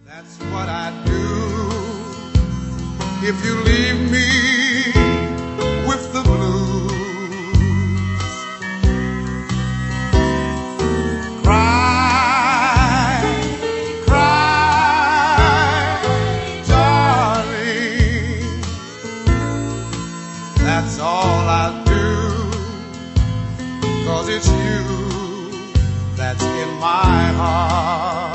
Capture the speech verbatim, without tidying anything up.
That's what I do if you leave me with the blues. Cry, cry, darling. That's all I do, 'cause it's you that's in my heart.